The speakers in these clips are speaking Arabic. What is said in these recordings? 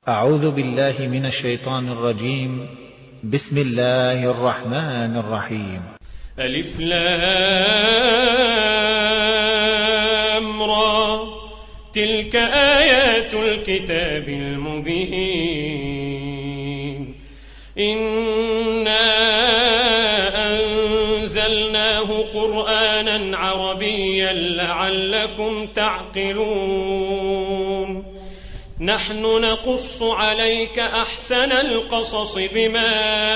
أعوذ بالله من الشيطان الرجيم. بسم الله الرحمن الرحيم. ألف لام را تلك آيات الكتاب المبين إنا أنزلناه قرآنا عربيا لعلكم تعقلون نحن نقص عليك أحسن القصص بما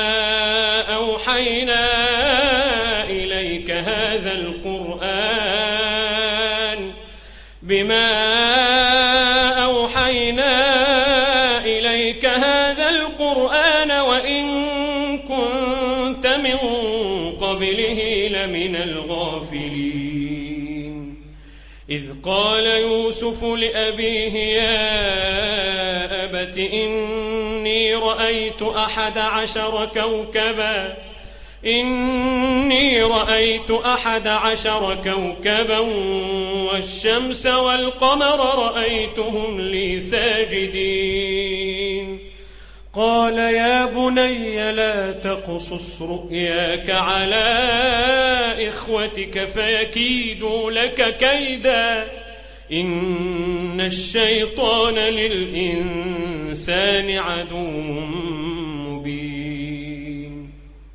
أوحينا إليك هذا القرآن وإن كنت من قبله لمن الغافلين إذ قال يوسف لأبيه يا أبت إني رأيت 11 كوكبا والشمس والقمر رأيتهم لي ساجدين قال يا بني لا تقصص رؤياك على إخوتك فيكيدوا لك كيدا إن الشيطان للإنسان عدو مبين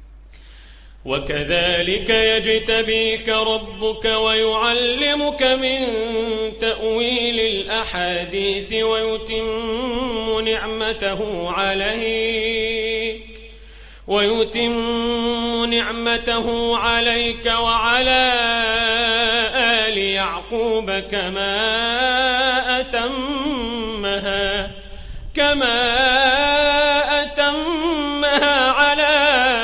وكذلك يجتبيك ربك ويعلمك من تأويل الأحاديث ويتم نعمته عليك وعلى آل يعقوب كما أتمها على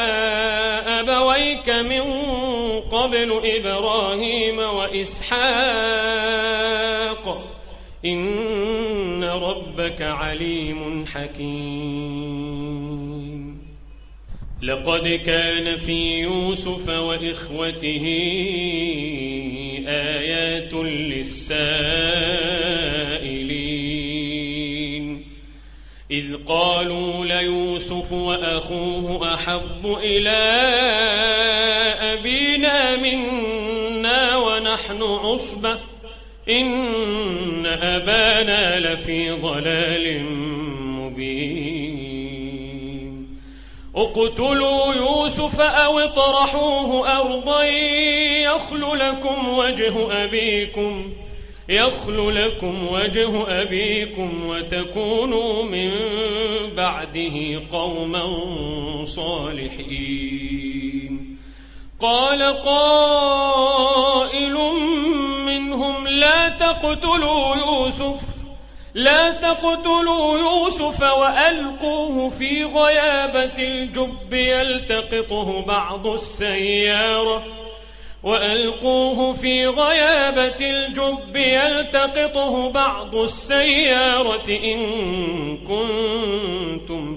أبويك من قبل إبراهيم وإسحاق إن ربك عليم حكيم لقد كان في يوسف وإخوته آيات للسائلين إذ قالوا ليوسف وأخوه أحب إلى أبينا منا ونحن عصبة إن أبانا لفي ضلال مبين اقتلوا يوسف أو اطرحوه أرضا يخل لكم وجه أبيكم وتكونوا من بعده قوما صالحين قال قائل منهم لا تقتلوا يوسف وألقوه في غيابة الجب يلتقطه بعض السيارة إن كنتم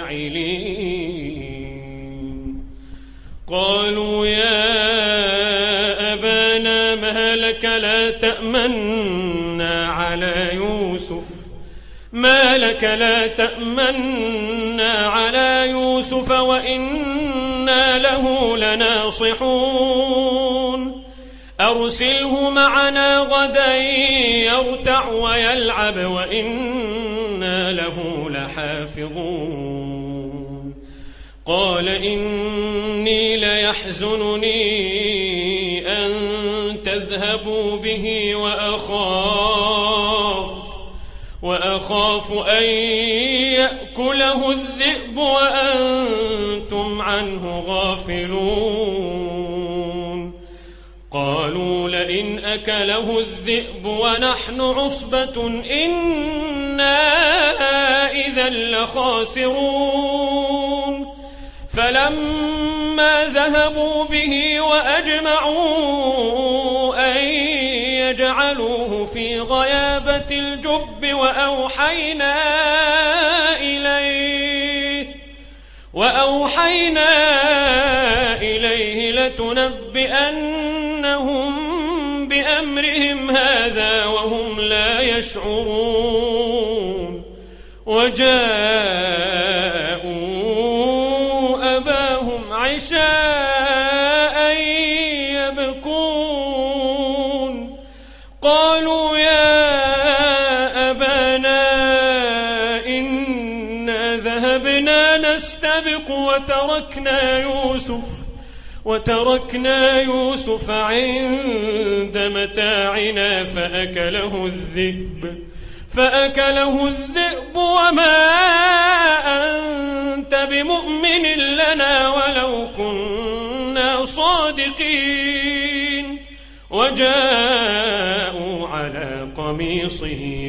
فاعلين قالوا يا أبانا ما لك لا تأمنا على يوسف وإنا له لناصحون أرسله معنا غدا يرتع ويلعب وإنا له لحافظون قال إني ليحزنني أن تذهبوا به وأخاف أن يأكله الذئب وأنتم عنه غافلون قالوا لئن أكله الذئب ونحن عصبة إنا إذا لخاسرون فلما ذهبوا به وأجمعوا أن يجعلوه في غيابة الجب وأوحينا إليه لتنبئنهم بأمرهم هذا وهم لا يشعرون وجاءوا أباهم عشاء يبكون قالوا يا أبانا إنا ذهبنا نستبق وتركنا يوسف عند متاعنا فأكله الذئب وما أنت بمؤمن لنا ولو كنا صادقين وجاءوا على قميصه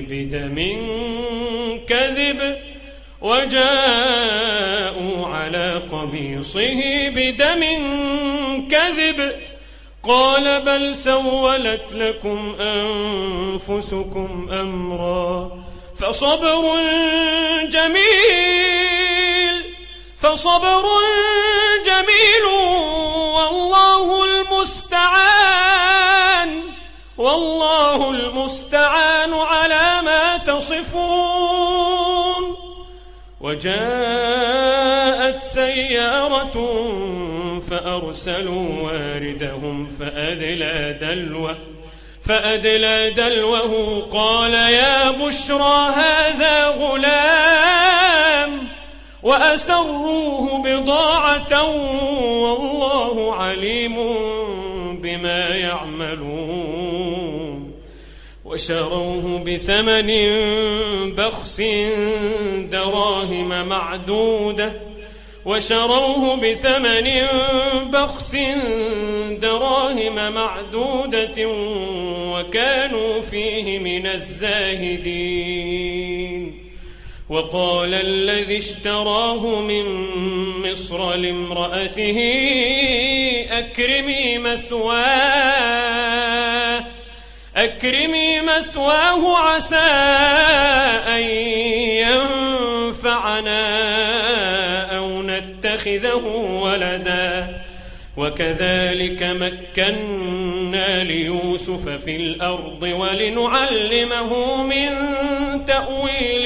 بدم كذب قال بل سولت لكم أنفسكم أمرا فصبر جميل والله المستعان على ما تصفون. وجاءت سيارة فأرسلوا واردهم فأدلى دلوه قال يا بشرى هذا غلام وأسروه بضاعة والله عليم بما يعملون وشروه بثمن بخس دراهم معدودة وكانوا فيه من الزاهدين. وقال الذي اشتراه من مصر لامرأته أكرمي مثواه عسى أن ينفعنا أو نتخذه ولدا وكذلك مكنا ليوسف في الأرض ولنعلمه من تأويل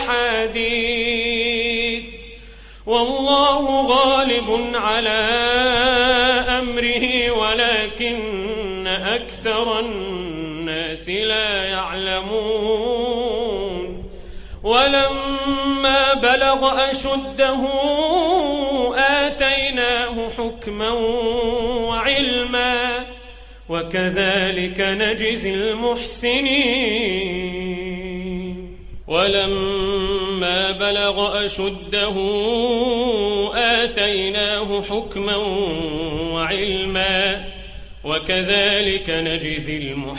الأحاديث والله غالب على أمره ولكن أكثر الناس لا يعلمون. ولما بلغ أشده آتيناه حكما وعلما وكذلك نجزي المحسنين. ولما بلغ أشده آتيناه حكما وعلما وكذلك نجزي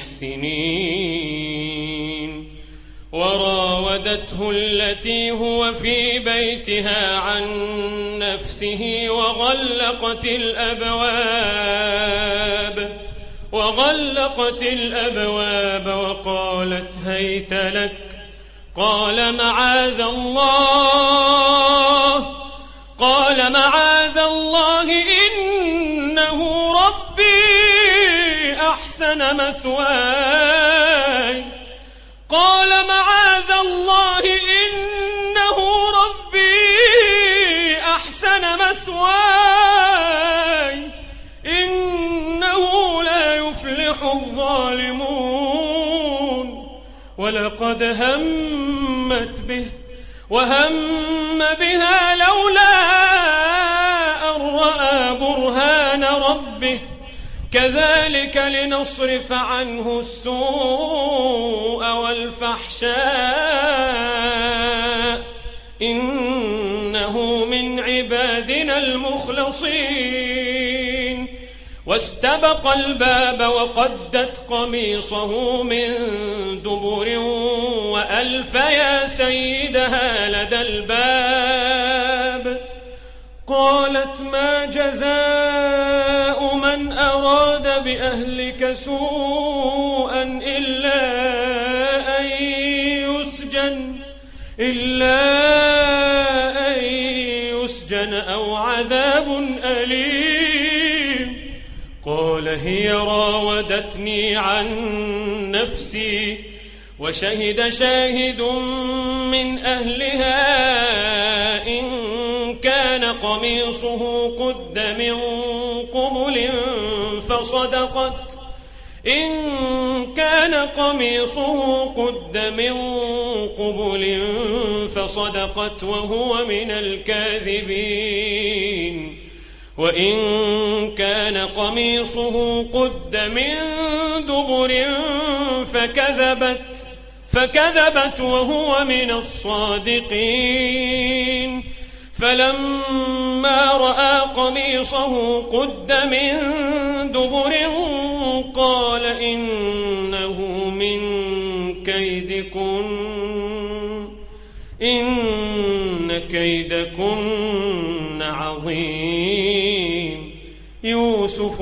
المحسنين. وراودته التي هو في بيتها عن نفسه وغلقت الأبواب وقالت هيت لك قال معاذ الله إنه ربي أحسن مثواي إنه لا يفلح الظالمون. ولقد همت به وهم بها لولا أن رأى برهان ربه كذلك لنصرف عنه السوء والفحشاء إنه من عبادنا المخلصين. واستبق الباب وقدت قميصه من دبر وألف يا سيدها لدى الباب قالت ما جزاء من أراد بأهلك سوءا إلا أن يسجن أو عذاب أليم. قال هي راودتني عن نفسي وشهد شاهد من أهلها إن كان قميصه قد من قبل فصدقت وهو من الكاذبين وإن كان قميصه قد من دبر فكذبت وهو من الصادقين فلما رأى قميصه قد من دبر قال إنه من كيدكن إن كيدكن عظيم يوسف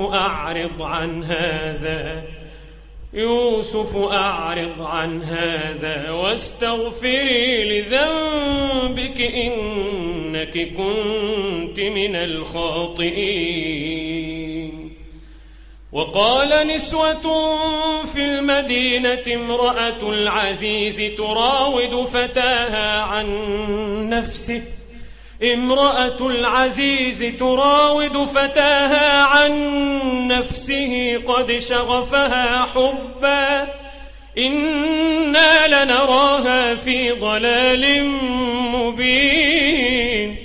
أعرض عن هذا واستغفري لذنبك إنك كنت من الخاطئين. وقال نسوة في المدينة امرأة العزيز تراود فتاها عن نفسه قد شغفها حبا إنا لنراها في ضلال مبين.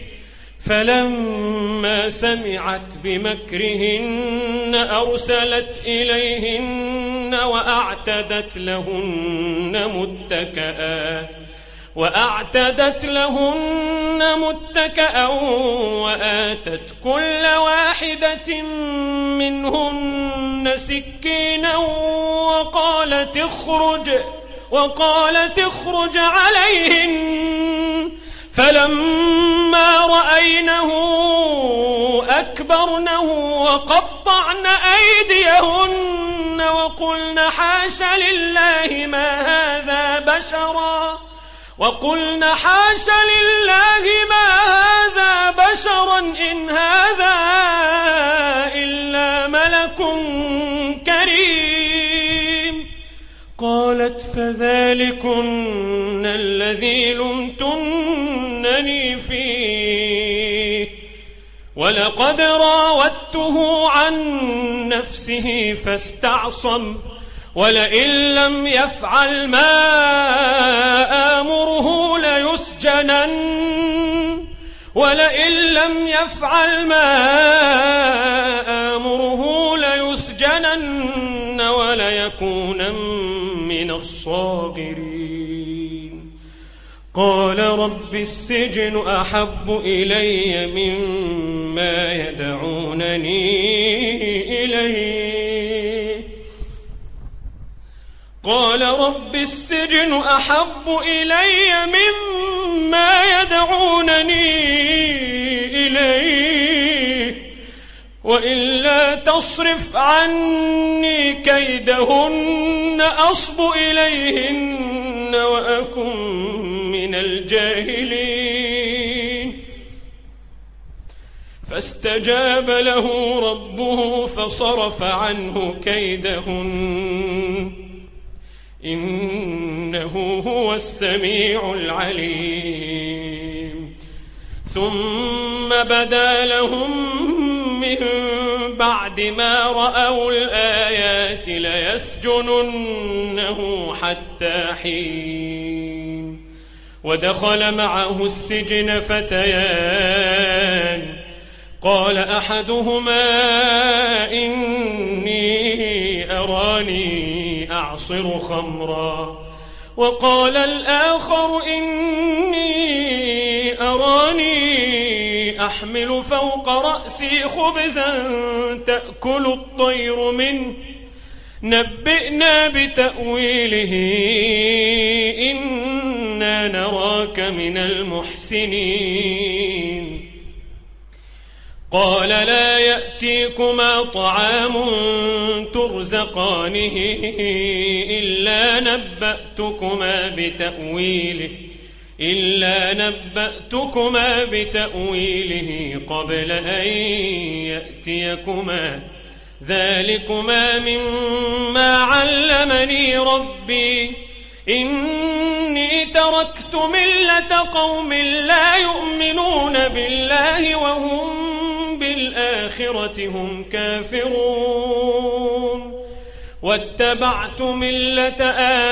فلما سمعت بمكرهن أرسلت إليهن وأعتدت لهن متكئا وآتت كل واحدة منهن سكينا وقالت اخرج عليهن فلما رأينه أكبرنه وقطعن أيديهن وقلن حاش لله ما هذا بشرا إن هذا إلا ملك كريم. قالت فذلكن الذي لمتنني فيه ولقد راودته عن نفسه فاستعصم ولئن لم يفعل ما آمره ليسجنن وليكونن من الصاغرين. قال رب السجن أحب إلي مما يدعونني إليه وإلا تصرف عني كيدهن أصب إليهن وأكن من الجاهلين. فاستجاب له ربه فصرف عنه كيدهن إنه هو السميع العليم. ثم بدا لهم من بعد ما رأوا الآيات ليسجننه حتى حين. ودخل معه السجن فتيان قال أحدهما إني أراني أعصر خمرا وقال الآخر إني أراني أحمل فوق رأسي خبزا تأكل الطير منه نبئنا بتأويله إنا نراك من المحسنين. قال لا يأتيكما طعام ترزقانه إلا نبأتكما بتأويله قبل أن يأتيكما ذلكما مما علمني ربي إني تركت ملة قوم لا يؤمنون بالله وهم بالآخرة هم كافرون واتبعت ملة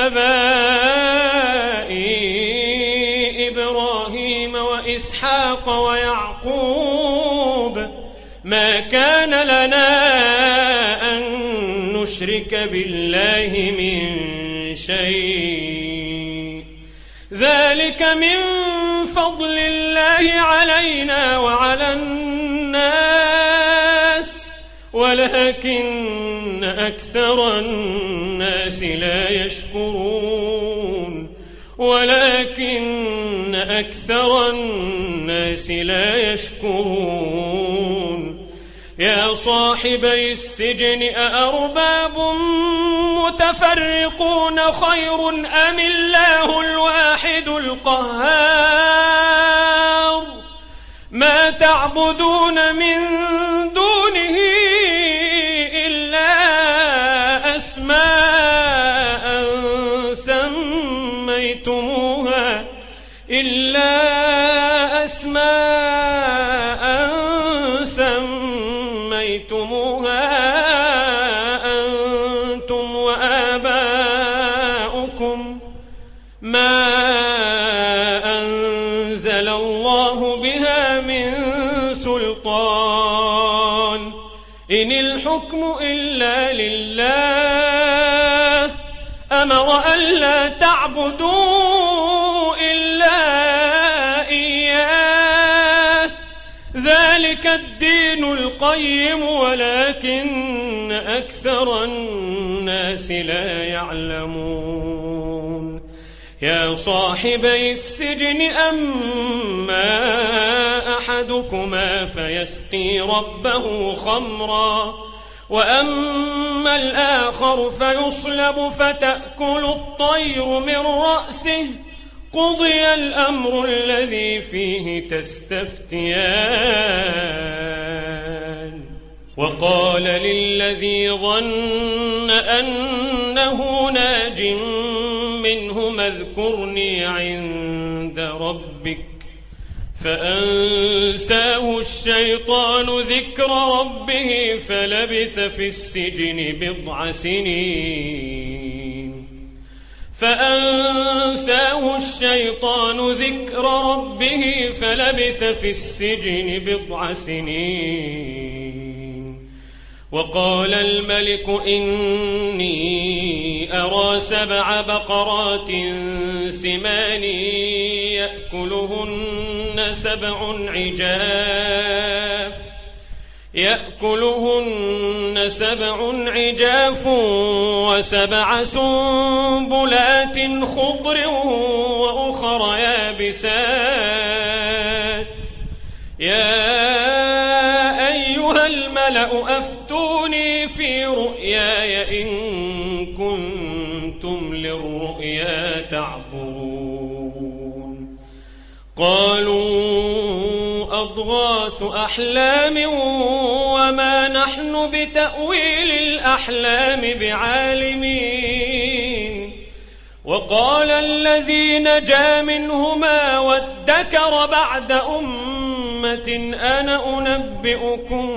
آبائي إبراهيم وإسحاق ويعقوب ما كان لنا أن نشرك بالله من شيء ذلك من فضل الله علينا وعلى الناس ولكن أكثر الناس لا يشكرون يا صاحبي السجن أأرباب متفرقون خير أم الله الواحد القهار ما تعبدون من دونه إلا أسماء سميتموها أنتم وآباؤكم ما أنزل الله بها من سلطان إن الحكم إلا لله أمر ألا تعبدوا إلا إياه ذلك الدين القيم ولكن أكثر الناس لا يعلمون يا صاحبي السجن أما أحدكما فيسقي ربه خمرا وأما الآخر فيصلب فتأكل الطير من رأسه قضي الأمر الذي فيه تستفتيان وقال للذي ظن أنه ناج منهما اذكرني عند ربك فأنساه الشيطان ذكر ربه فلبث في السجن بضع سنين وقال الملك إني أرى 7 بقرات سمان يأكلهن 7 عجاف و7 سنبلات خضر وأخر يابسات يا أيها الملأ أفتوني في رؤياي إن كنتم للرؤيا تعبرون قالوا أضغاث أحلام وما نحن بتأويل الأحلام بعالمين وقال الذي نجا منهما وادكر بعد أمة أنا أنبئكم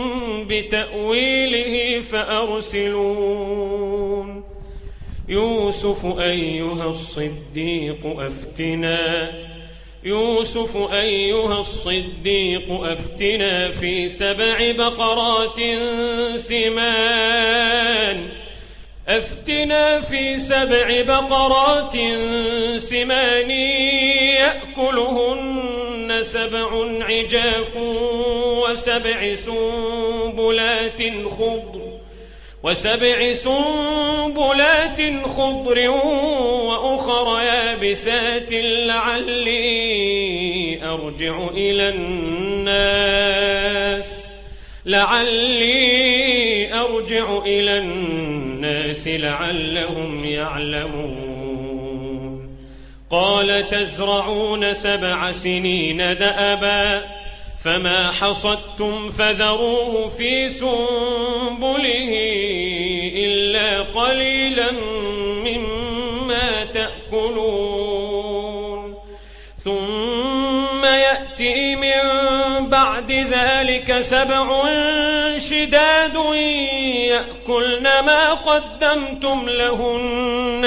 بتأويله فأرسلون يوسف أيها الصديق أفتنا في 7 بقرات سمان يأكلهن 7 عجاف و7 سنبلات خضر وأخر يابسات لعلي أرجع إلى الناس لعلهم يعلمون قال تزرعون 7 سنين دأبا فما حصدتم فذروه في سنبله إلا قليلا مما تأكلون يأتي من بعد ذلك 7 شداد يأكلن ما قدمتم لهن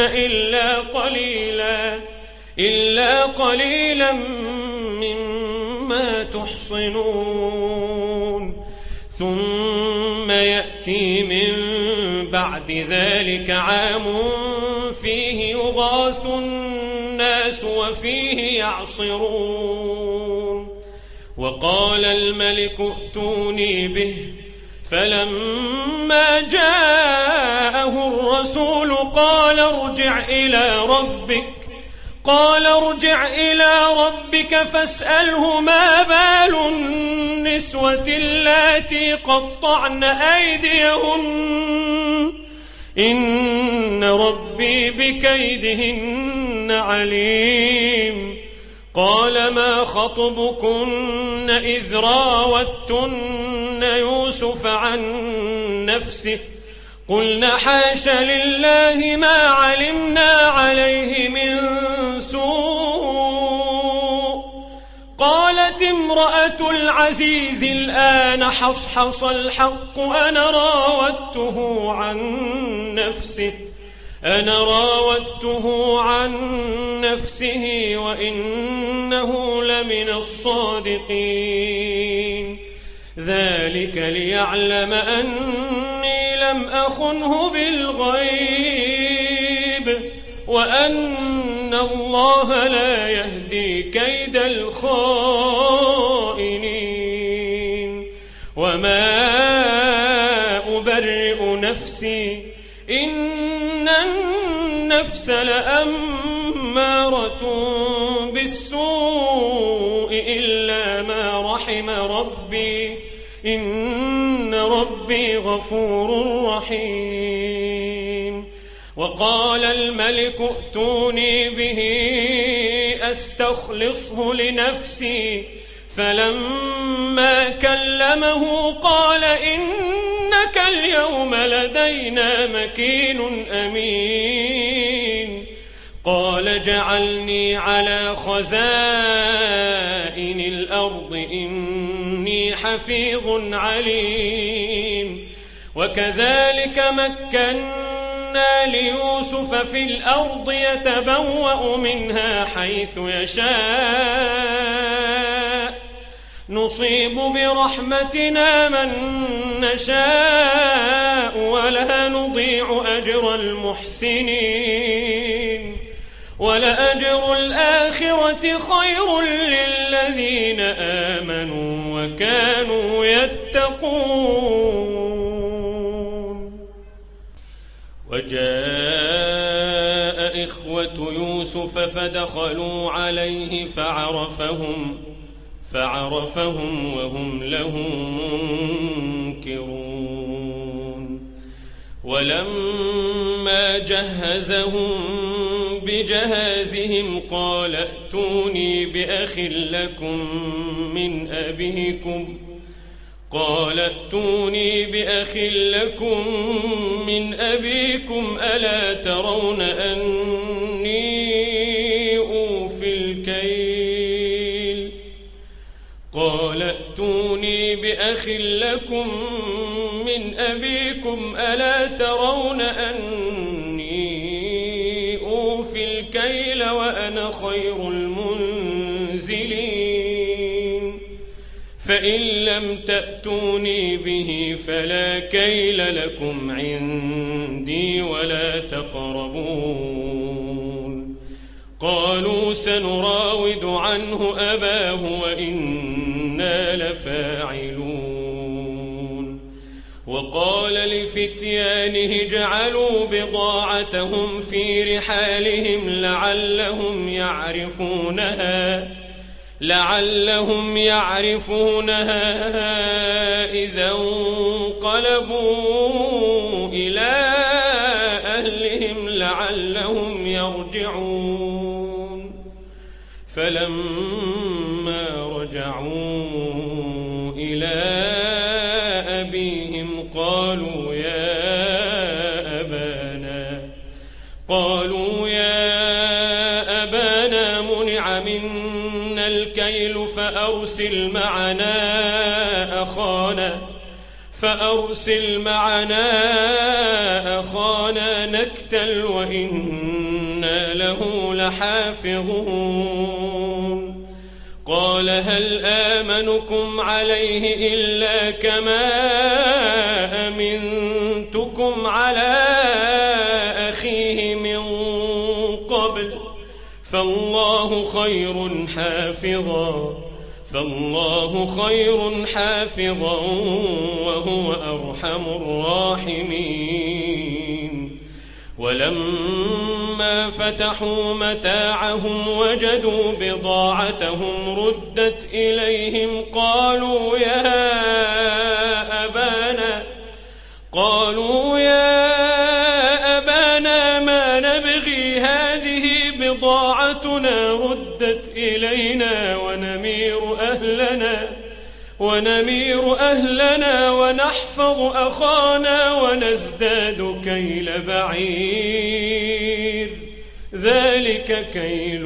إلا قليلا مما تحصنون ثم يأتي من بعد ذلك عام فيه يغاث الناس وفيه يعصرون وقال الملك ائتوني به فلما جاءه الرسول قال ارجع إلى ربك فاسأله ما بال النسوة اللاتي قطعن أيديهن إن ربي بكيدهن عليم قال ما خطبكن إذ راوتن يوسف عن نفسه قلنا حاش لله ما علمنا عليه من سوء قالت امرأة العزيز الآن حصحص الحق أنا راودته عن نفسه وإنه لمن الصادقين ذلك ليعلم أني لم أخنه بالغيب وأن الله لا يهدي كيد الخائنين وما أبرئ نفسي إن النفس لأمارة بالسوء إلا ما رحم ربي إن ربي غفور رحيم وقال الملك ائتوني به أستخلصه لنفسي فلما كلمه قال إنك اليوم لدينا مكين أمين قال جعلني على خزائن الأرض إني حفيظ عليم وكذلك مكنا ليوسف في الأرض يتبوأ منها حيث يشاء نصيب برحمتنا من نشاء ولا نضيع أجر المحسنين ولأجر الآخرة خير للذين آمنوا وكانوا يتقون وجاء إخوة يوسف فدخلوا عليه فعرفهم وهم له منكرون ولما جهزهم بجهازهم قال ائتوني بأخ لكم من أبيكم ألا ترون أني أوفي الكيل قال ائتوني بأخ لكم من أبيكم ألا ترون أني أوفي الكيل وأنا خير المنزلين فإن لم تأتوني به فلا كيل لكم عندي ولا تقربون قالوا سنراود عنه أباه وإنا لفاعلون وقال لفتيانه اجعلوا بضاعتهم في رحالهم لعلهم يعرفونها إذا انقلبوا إلى أهلهم لعلهم يرجعون فلما رجعوا إلى أبيهم قالوا يا أبانا منع منا الكيل فأرسل معنا أخانا نكتل وإنا له لحافظون. قال هل آمنكم عليه إلا كما أمنتكم على أخيه من قبل فالله خير حافظا وهو أرحم الراحمين. ولما فتحوا متاعهم وجدوا بضاعتهم ردت إليهم قالوا يا أبانا ما نبغي هذه بضاعتنا ردت إلينا ونمير أهلنا ونحفظ أخانا ونزداد كيل بعير ذلك كيل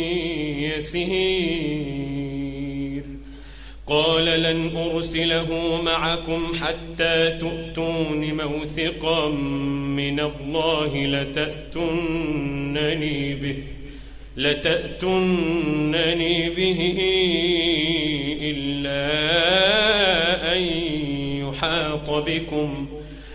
يسير. قال لن أرسله معكم حتى تؤتون موثقا من الله لتأتونني به إلا أن يحاط بكم.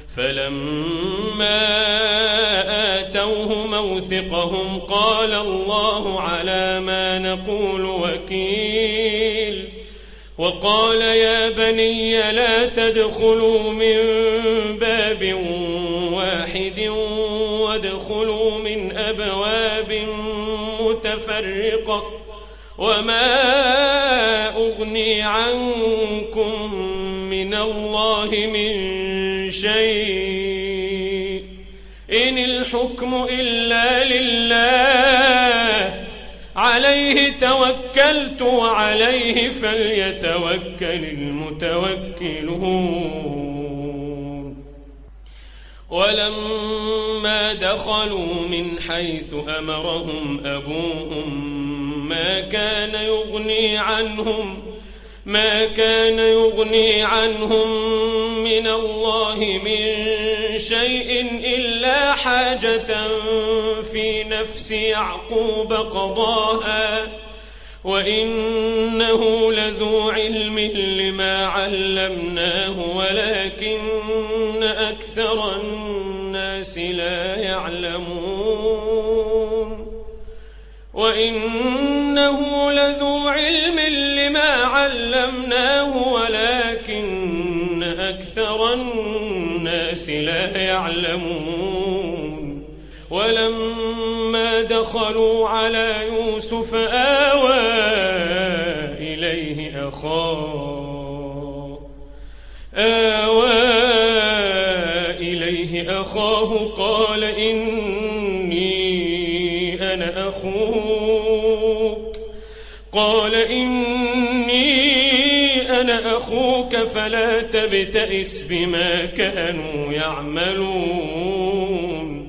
فلما آتوه موثقهم قال الله على ما نقول وكيل. وقال يا بني لا تدخلوا من باب واحد وادخلوا من أبواب متفرقة وما أغني عنكم من الله من شيء إن الحكم إلا لله عليه توكلت وعليه فليتوكل المتوكلون. ولما دخلوا من حيث أمرهم أبوهم ما كان يغني عنهم من الله من شيء إلا حاجة في نفس يعقوب قضاها وإنه لذو علم لما علمناه ولكن أكثر الناس لا يعلمون. وإنه لذو علم لما علمناه ولكن أكثر الناس لا يعلمون. ولما دخلوا على يوسف آوى إليه أخاه قال إني أنا أخوك فلا تبتئس بما كانوا يعملون.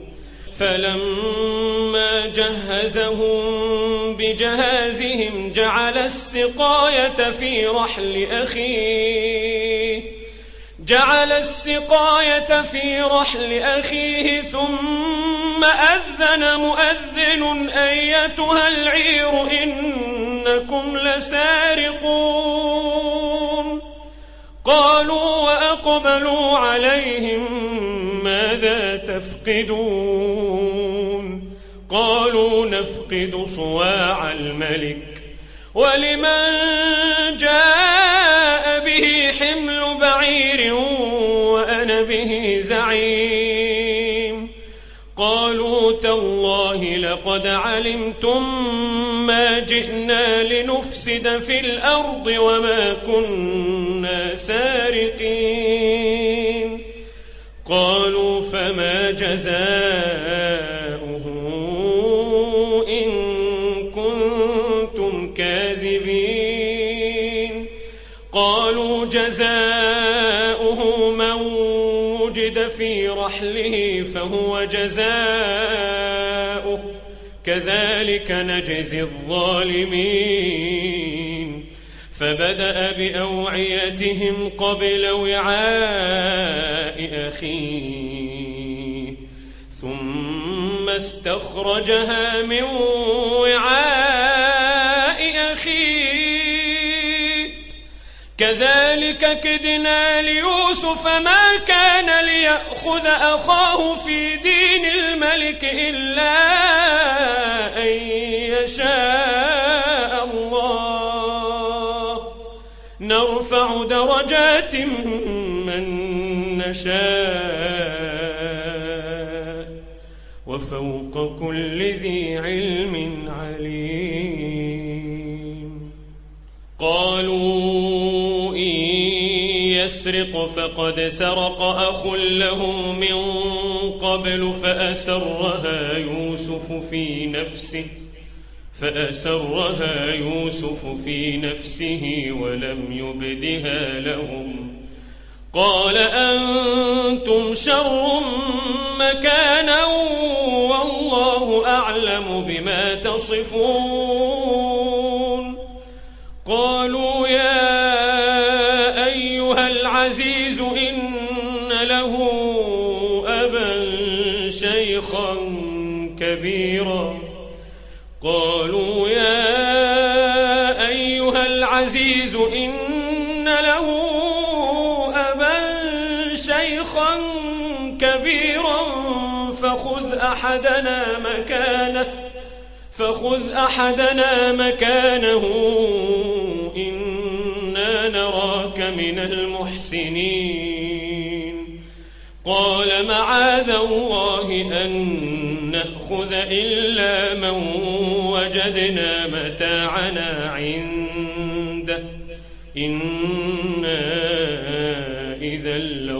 فلما جهزهم بجهازهم جعل السقاية في رحل أخيه ثم أذن مؤذن أيتها العير إنكم لسارقون. قالوا وأقبلوا عليهم ماذا تفقدون؟ قالوا نفقد صواع الملك ولمن جاء به حمل بعير وأنا به زعيم. قالوا تالله لقد علمتم ما جئنا لنفسد في الأرض وما كنا سارقين. قالوا فما جزاؤه إن كنتم كاذبين؟ قالوا جزاؤه من وجد في رحله فهو جزاؤه كذلك نجزي الظالمين. فبدأ بأوعيتهم قبل وعاء أخيه ثم استخرجها من وعاء أخيه كذلك كدنا ليوسف ما كان ليأخذ أخاه في دين الملك إلا أن يشاء الله نرفع درجات من نشاء وفوق كل ذي علم عليم. قالوا إن يسرق فقد سرق أخ له من قبل فأسرها يوسف في نفسه ولم يبدها لهم قال أنتم شر مكانا والله أعلم بما تصفون. قالوا يا أيها العزيز إن له أبا شيخا كبيرا فخذ أحدنا مكانه إنا نراك من المحسنين. قال معاذ الله أن نأخذ إلا من وجدنا متاعنا عنده إنا إذا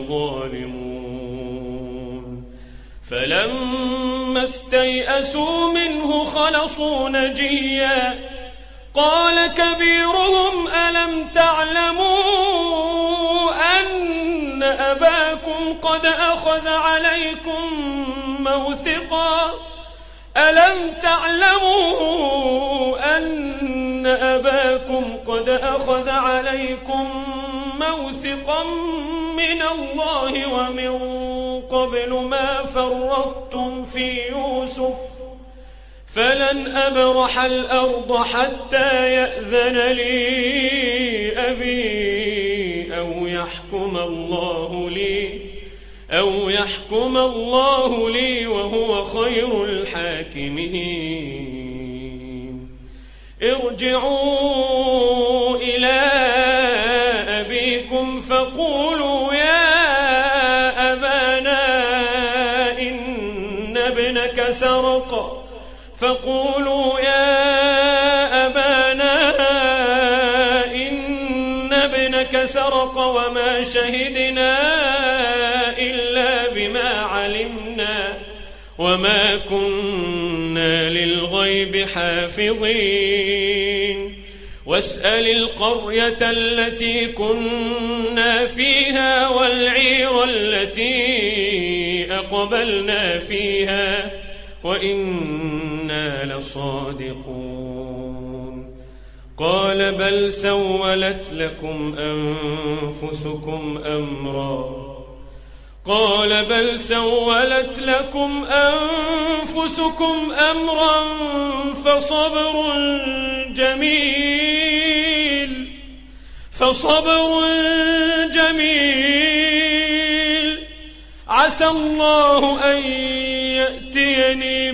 لظالمون. فلما استيئسوا منه خلصوا نجيا قال كبيرهم ألم تعلموا أن أباكم قد أخذ عليكم موثقا من الله ومن قبل ما فرطتم في يوسف فلن أبرح الأرض حتى يأذن لي أبي أو يحكم الله لي وهو خير الحاكمين. ارجعوا إلى أبيكم فقولوا يا أبانا إن ابنك سرق وما شهدنا إلا بما علمنا وما كنا للغيب حافظين. واسأل القرية التي كنا فيها والعير التي أقبلنا فيها وإنا لصادقون. قال بل سولت لكم أنفسكم أمرا فصبر جميل عسى الله أن يأتيني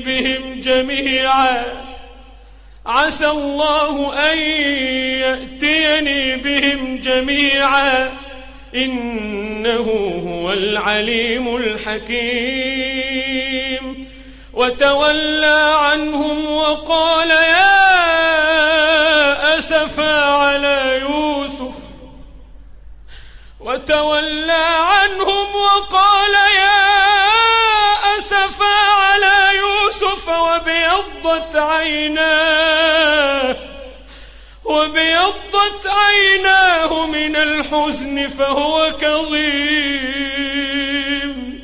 بهم جميعا إنه هو العليم الحكيم. وتولى عنهم وقال يا أسفا على يوسف وبيضت عيناه من الحزن فهو كظيم.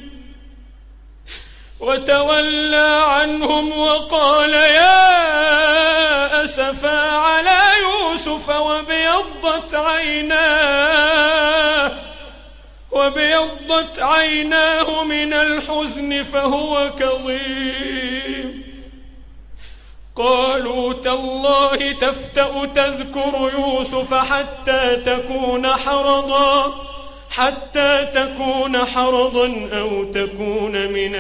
وتولى عنهم وقال يا أسفا على يوسف وابيضت عيناه من الحزن فهو كظيم. قالوا تالله تفتأ تذكر يوسف حتى تكون حرضا أو تكون من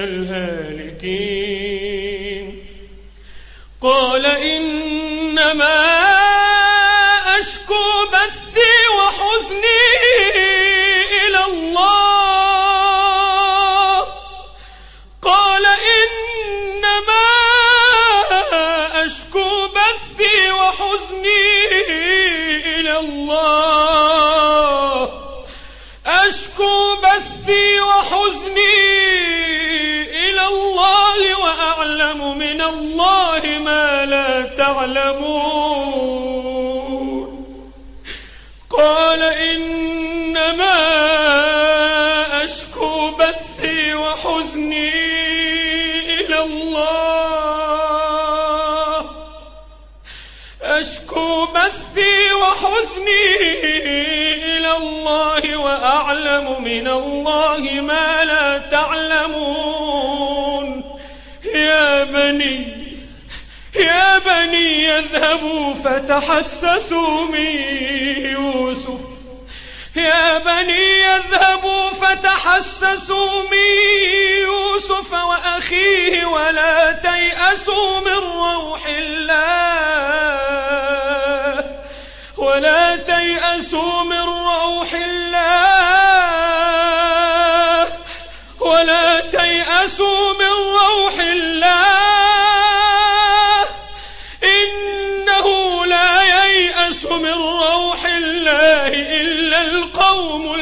الهالكين. قال إنما أشكو بثي وحزني إلى الله. قال إنما أشكو بثي وحزني إلى الله. أشكو بثي وحزني إلى الله وأعلم من الله ما لا تعلمون. قال إنما أشكو بثي وحزني إلى الله. أشكو بثي وحزني إلى الله وأعلم من الله ما لا تعلمون. يا بني يذهبوا فتحسسوا من يوسف. يا بني يذهبوا فتحسسوا من يوسف وأخيه ولا تيأسوا من روح الله. ولا تيأسوا من روح الله. ولا تيأسوا من روح الله. إنه لا ييأس من روح الله إلا القوم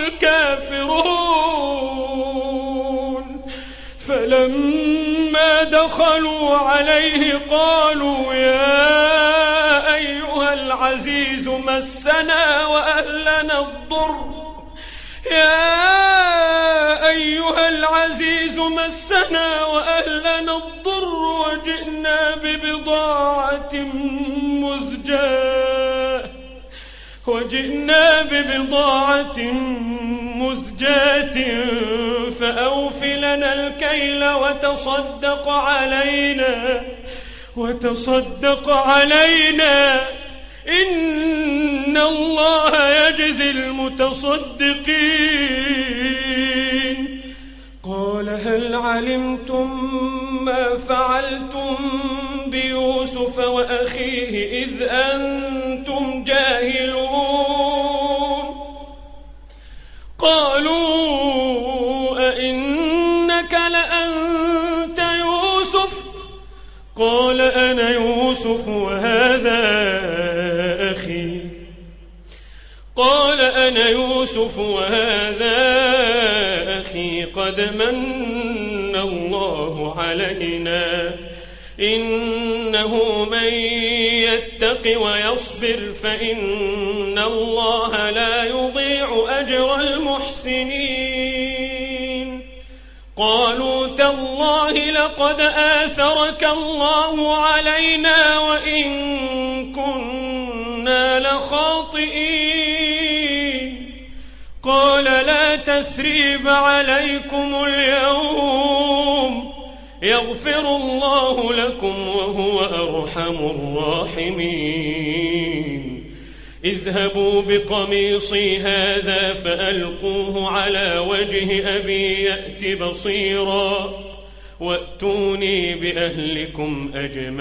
الكافرون. فلما دخلوا عليه قالوا يا أيها العزيز مسنا وأهلنا الضر. يا أيها العزيز مسنا وأهلنا الضر وجئنا ببضاعة مزجاة فأوف لنا الكيل وتصدق علينا إن الله يجزي المتصدقين. قال هل علمتم ما فعلتم بيوسف وأخيه إذ أنتم جاهلون. قالوا أئنك لأنت يوسف. قال أنا يوسف وهذا أخي. قال أنا يوسف وهذا أخي قد من الله علينا إنه من يتق ويصبر فإن الله لا يضيع أجر المحسنين. قالوا تالله لقد آثرك الله علينا وإن كنا لخاطئين. قال لا تثريب عليكم اليوم يغفر الله لكم وهو أرحم الراحمين. اذهبوا بقميصي هذا فألقوه على وجه أبي يأت بصيرا وأتوني بأهلكم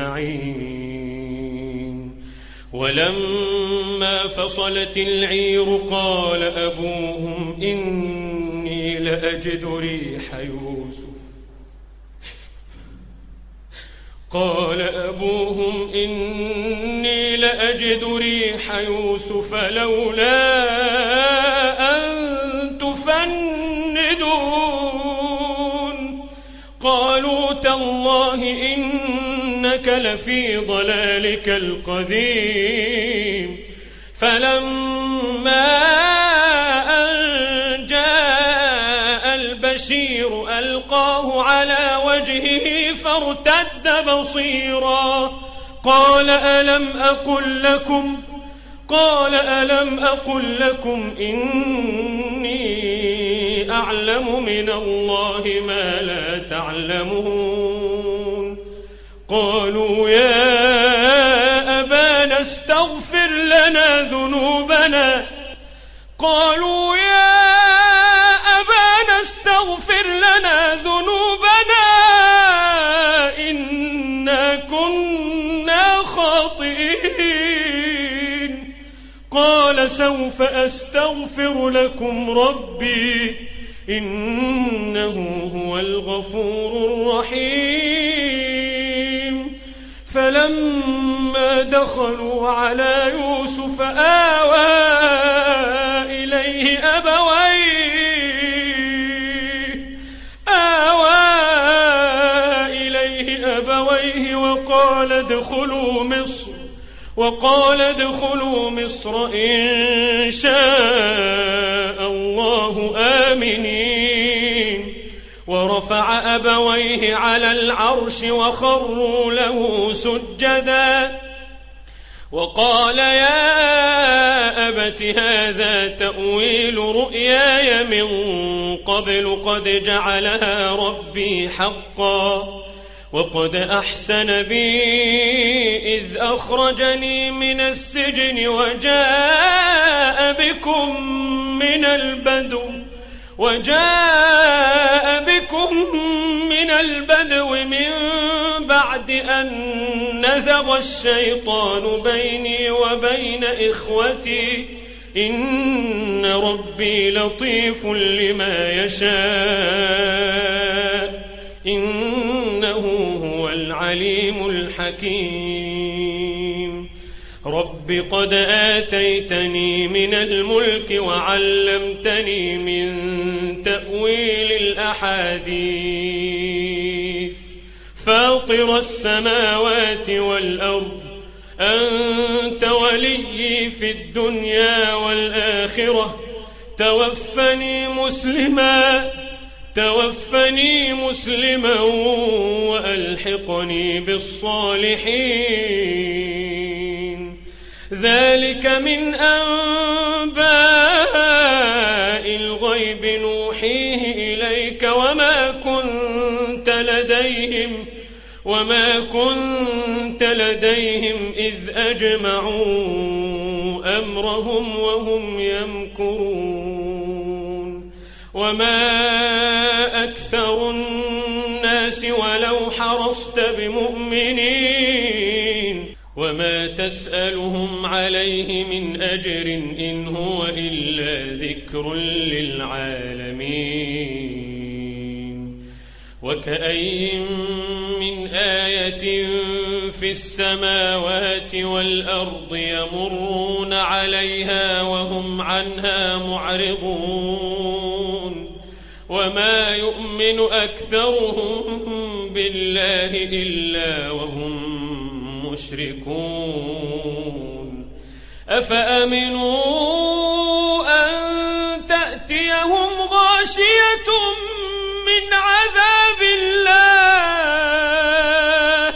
أجمعين. ولما فصلت العير قال أبوهم إني لأجد ريح يوسف. لولا أن تفندون. قالوا تالله إنك لفي ضلالك القديم. فلما أن جاء البشير ألقاه على وجهه فارتد بصيرا قال ألم أقل لكم إني أعلم من الله ما لا تعلمون. قالوا يا أبانا استغفر لنا ذنوبنا إنا كنا خاطئين. قال سوف أستغفر لكم ربي إنه هو الغفور الرحيم. فلما دخلوا على يوسف آوى إليه أبويه وقال ادخلوا مصر إن شاء الله آمنين. ورفع أبويه على العرش وخروا له سجدا وقال يا أبت هذا تأويل رؤياي من قبل قد جعلها ربي حقا وقد أحسن بي إذ أخرجني من السجن وجاء بكم من البدو من بعد أن نزغ الشيطان بيني وبين إخوتي إن ربي لطيف لما يشاء إنه هو العليم الحكيم. رب قد آتيتني من الملك وعلمتني من تأويل الأحاديث فاطر السماوات والأرض أنت ولي في الدنيا والآخرة توفني مسلما وألحقني بالصالحين. ذلك من أنباء الغيب نوحيه إليك وما كنت لديهم إذ أجمعوا أمرهم وهم يمكرون. وما أكثر الناس ولو حرصت بمؤمنين وما تسألهم عليه من أجر إن هو إلا ذكر للعالمين. وكأي من آية في السماوات والأرض يمرون عليها وهم عنها معرضون وما يؤمن أكثرهم بالله إلا وهم مشركون. أفأمنوا أن تأتيهم غاشية من عذاب الله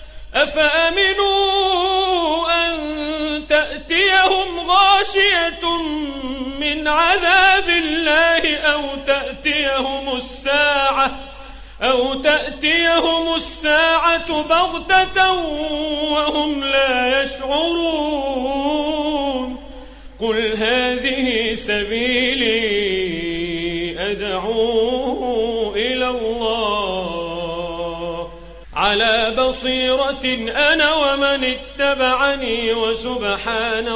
أو تأتيهم الساعة بغتة وهم لا يشعرون. قل هذه سبيلي أدعو إلى الله على بصيرة أنا ومن اتبعني وسبحان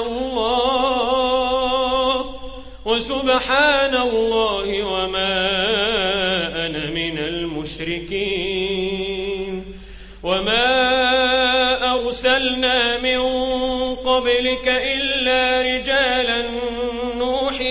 الله وما أنا من المشركين. وما أرسلنا من قبلك إلا رجالا نوحي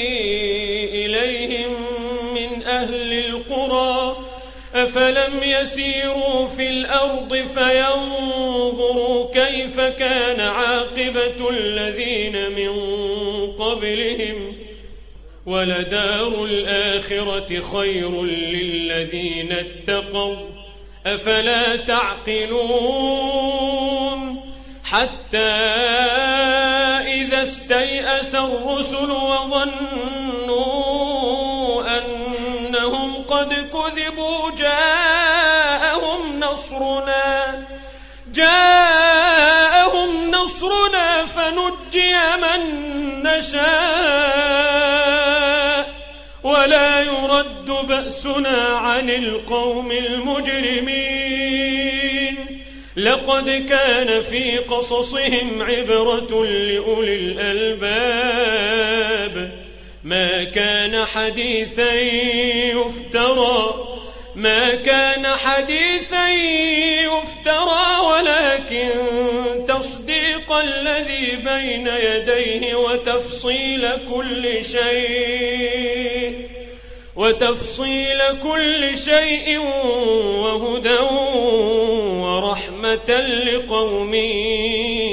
إليهم من أهل القرى أفلم يسيروا في الأرض فينظروا كيف كان عاقبة الذين من قبلهم ولدار الآخرة خير للذين اتقوا أفلا تعقلون. حتى إذا استيأس الرسل وظنوا أنهم قد كذبوا جاءهم نصرنا فنجي من نشاء ولا يرد بأسنا عن القوم المجرمين. لقد كان في قصصهم عبرة لأولي الألباب ما كان حديثا يفترى ولكن تصديق الذي بين يديه وتفصيل كل شيء وهدى ورحمة لقوم